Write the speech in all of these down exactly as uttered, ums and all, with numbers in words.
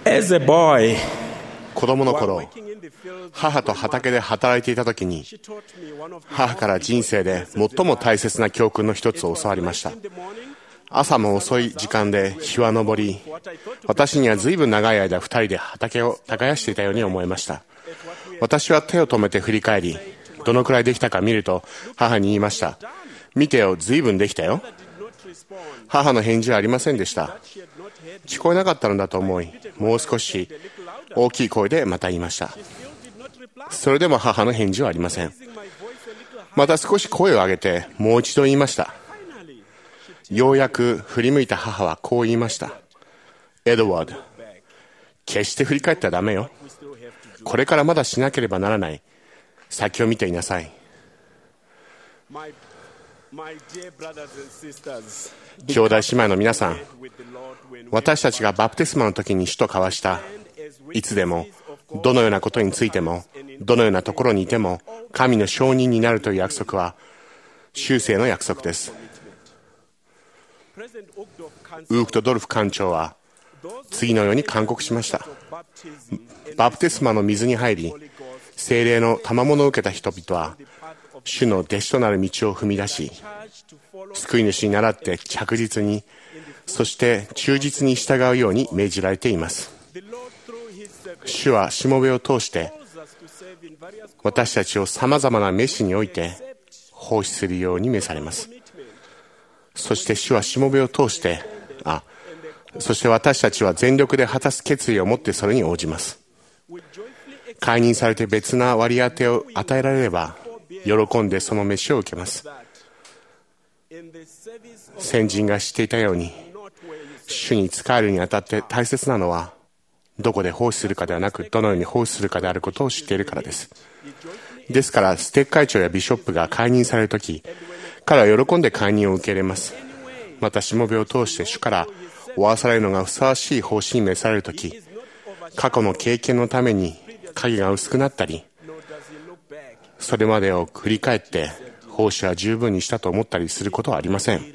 As a boy, 子供の頃、母と畑で働いていた時に、母から人生で最も大切な教訓の一つを教わりました。朝も遅い時間で日は昇り、私には随分長い間二人で畑を耕していたように思いました。私は手を止めて振り返り、どのくらいできたか見ると母に言いました。見てよ、随分できたよ。母の返事はありませんでした。聞こえなかったのだと思い、もう少し大きい声でまた言いました。それでも母の返事はありません。また少し声を上げてもう一度言いました。ようやく振り向いた母はこう言いました。エドワード、決して振り返ったらダメよ。これからまだしなければならない。先を見ていなさい。兄弟姉妹の皆さん、私たちがバプテスマの時に主と交わした、いつでもどのようなことについてもどのようなところにいても神の証人になるという約束は終生の約束です。ウークト・ドルフ館長は次のように勧告しました。バプテスマの水に入り聖霊の賜物を受けた人々は主の弟子となる道を踏み出し、救い主に倣って着実に、そして忠実に従うように命じられています。主はしもべを通して私たちをさまざまな召しにおいて奉仕するように召されます。そして主はしもべを通してあそして私たちは全力で果たす決意を持ってそれに応じます。解任されて別な割り当てを与えられれば喜んでその召しを受けます。先人が知っていたように、主に仕えるにあたって大切なのはどこで奉仕するかではなく、どのように奉仕するかであることを知っているからです。ですからステック会長やビショップが解任されるとき、彼は喜んで解任を受け入れます。またしもべを通して主から負わされるのがふさわしい奉仕に召されるとき、過去の経験のために影が薄くなったり、それまでを振り返って奉仕は十分にしたと思ったりすることはありません。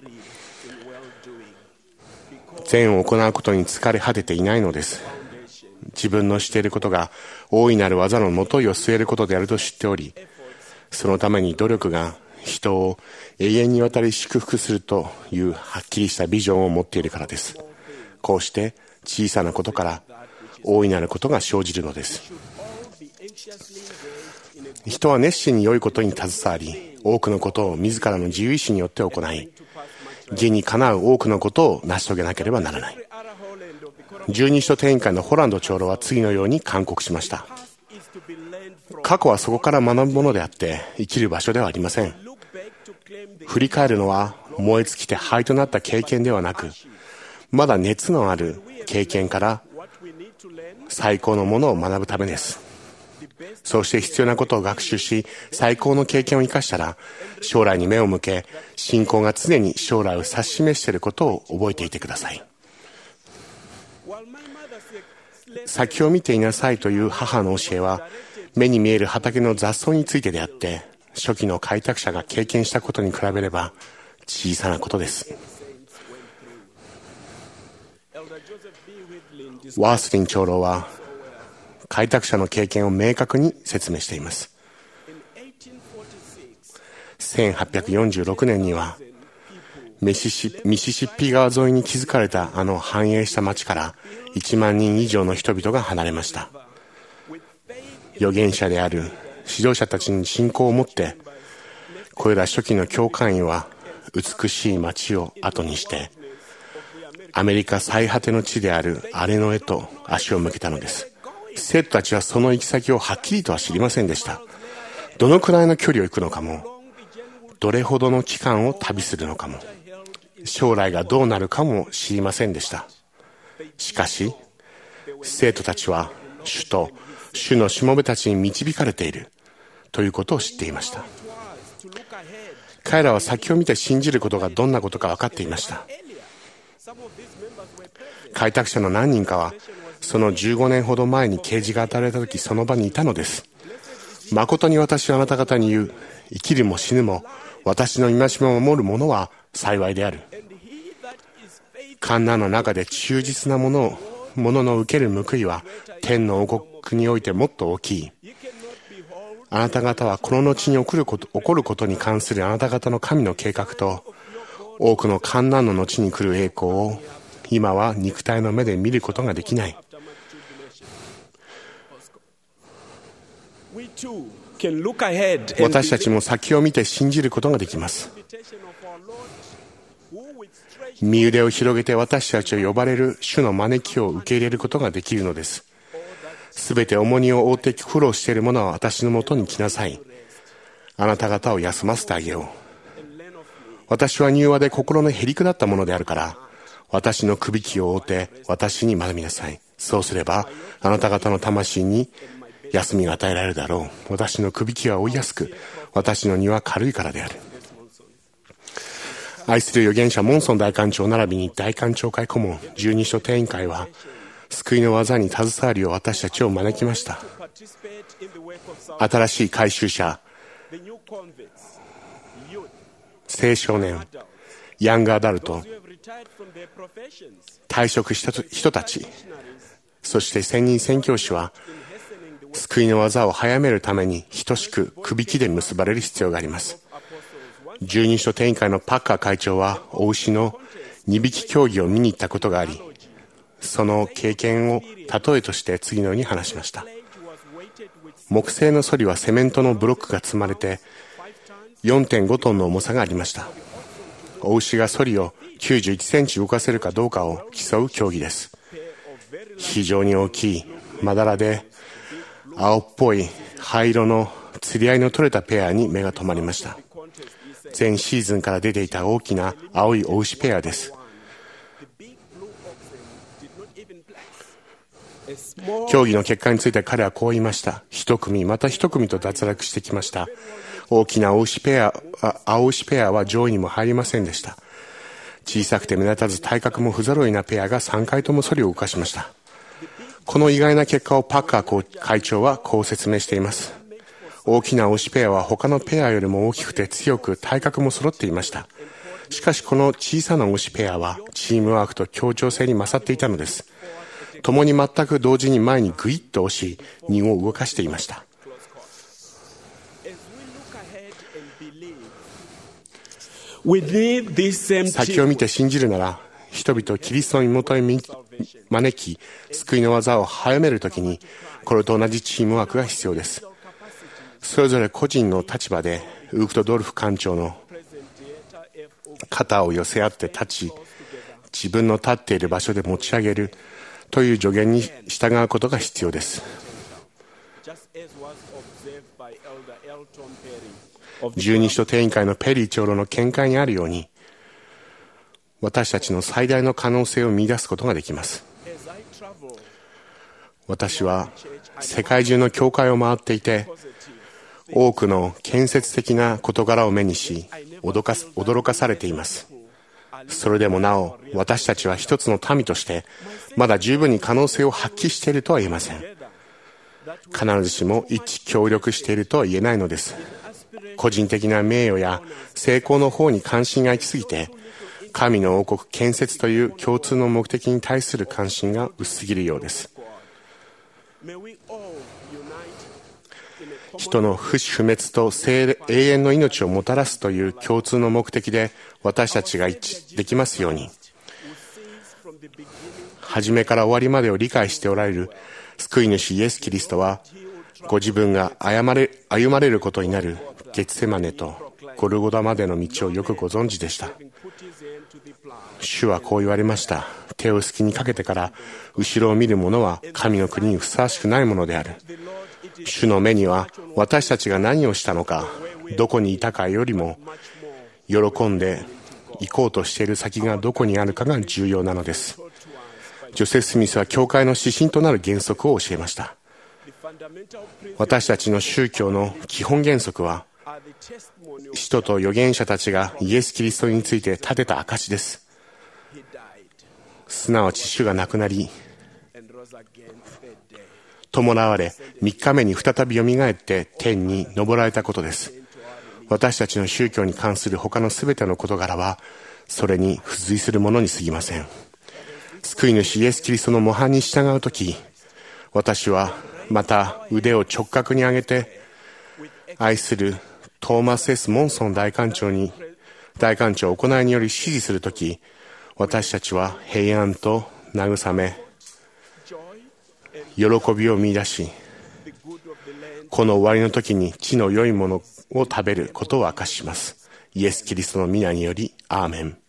善を行うことに疲れ果てていないのです。自分のしていることが大いなる技のもといを据えることであると知っており、そのために努力が人を永遠にわたり祝福するというはっきりしたビジョンを持っているからです。こうして小さなことから大いなることが生じるのです。人は熱心に良いことに携わり、多くのことを自らの自由意志によって行い、義にかなう多くのことを成し遂げなければならない。十二使徒典員会のホランド長老は次のように勧告しました。過去はそこから学ぶものであって生きる場所ではありません。振り返るのは燃え尽きて灰となった経験ではなく、まだ熱のある経験から最高のものを学ぶためです。そうして必要なことを学習し、最高の経験を生かしたら将来に目を向け、信仰が常に将来を指し示していることを覚えていてください。先を見ていなさいという母の教えは、目に見える畑の雑草についてであって、初期の開拓者が経験したことに比べれば小さなことです。ワースリン長老は開拓者の経験を明確に説明しています。せんはっぴゃくよんじゅうろくねんにはミシシッピ川沿いに築かれたあの繁栄した町からいちまんにん以上の人々が離れました。預言者である指導者たちに信仰を持って、これら初期の教会員は美しい町を後にしてアメリカ最果ての地であるアレノへと足を向けたのです。生徒たちはその行き先をはっきりとは知りませんでした。どのくらいの距離を行くのかも、どれほどの期間を旅するのかも、将来がどうなるかも知りませんでした。しかし生徒たちは主と主のしもべたちに導かれているということを知っていました。彼らは先を見て信じることがどんなことか分かっていました。開拓者の何人かはそのじゅうごねんほど前に啓示が与えられた時、その場にいたのです。誠に私はあなた方に言う、生きるも死ぬも私の戒めを守る者は幸いである。患難の中で忠実なものを者の受ける報いは天の王国においてもっと大きい。あなた方はこの後に起こること、起こることに関するあなた方の神の計画と多くの患難の後に来る栄光を今は肉体の目で見ることができない。私たちも先を見て信じることができます。身腕を広げて私たちを呼ばれる主の招きを受け入れることができるのです。すべて重荷を負って苦労している者は私のもとに来なさい。あなた方を休ませてあげよう。私は柔和で心のへりくだったものであるから、私のくびきを負って私に学びなさい。そうすればあなた方の魂に休みが与えられるだろう。私のくびきは追いやすく、私の荷は軽いからである。愛する預言者モンソン大官長並びに大官庁会顧問十二所定員会は救いの技に携わるよう私たちを招きました。新しい改宗者、青少年、ヤングアダルト、退職した人たち、そして専任宣教師は救いの技を早めるために等しくくびきで結ばれる必要があります。十二所定員会のパッカー会長はお牛の荷引き競技を見に行ったことがあり、その経験を例えとして次のように話しました。木製のソリはセメントのブロックが積まれて よんてんご トンの重さがありました。お牛がソリをきゅうじゅういちセンチ動かせるかどうかを競う競技です。非常に大きいまだらで青っぽい灰色の釣り合いの取れたペアに目が留まりました。前シーズンから出ていた大きな青いお牛ペアです。競技の結果について彼はこう言いました。一組また一組と脱落してきました。大きな青牛ペア、青牛ペアは上位にも入りませんでした。小さくて目立たず体格も不揃いなペアがさんかいともソリを動かしました。この意外な結果をパッカー会長はこう説明しています。大きな牛ペアは他のペアよりも大きくて強く体格も揃っていました。しかしこの小さな牛ペアはチームワークと協調性に勝っていたのです。共に全く同時に前にグイッと押し荷を動かしていました。先を見て信じるなら、人々をキリストの身元に招き救いの技を早めるときにこれと同じチームワークが必要です。それぞれ個人の立場でウークトドルフ艦長の肩を寄せ合って立ち、自分の立っている場所で持ち上げるという助言に従うことが必要です。十二所定員会のペリー長老の見解にあるように、私たちの最大の可能性を見出すことができます。私は世界中の教会を回っていて、多くの建設的な事柄を目にし、驚かす、驚かされています。それでもなお、私たちは一つの民として、まだ十分に可能性を発揮しているとは言えません。必ずしも一致協力しているとは言えないのです。個人的な名誉や成功の方に関心が行き過ぎて、神の王国建設という共通の目的に対する関心が薄すぎるようです。人の不死不滅と永遠の命をもたらすという共通の目的で私たちが一致できますように、初めから終わりまでを理解しておられる救い主イエス・キリストは、ご自分が歩まれ、歩まれることになるゲツセマネとゴルゴダまでの道をよくご存知でした。主はこう言われました。手を隙にかけてから後ろを見る者は神の国にふさわしくないものである。主の目には私たちが何をしたのか、どこにいたかよりも喜んで行こうとしている先がどこにあるかが重要なのです。ジョセフ・スミスは教会の指針となる原則を教えました。私たちの宗教の基本原則は、使徒と預言者たちがイエス・キリストについて立てた証です。すなわち主が亡くなり弔われ、みっかめに再びよみがえって天に昇られたことです。私たちの宗教に関する他のすべての事柄はそれに付随するものに過ぎません。 救い主イエス・キリストの模範に従うとき、私はまた腕を直角に上げて、愛するトーマス S モンソン大官長に大官長行いにより指示するとき、私たちは平安と慰め、喜びを見出し、この終わりの時に地の良いものを食べることを明かします。イエス・キリストの皆によりアーメン。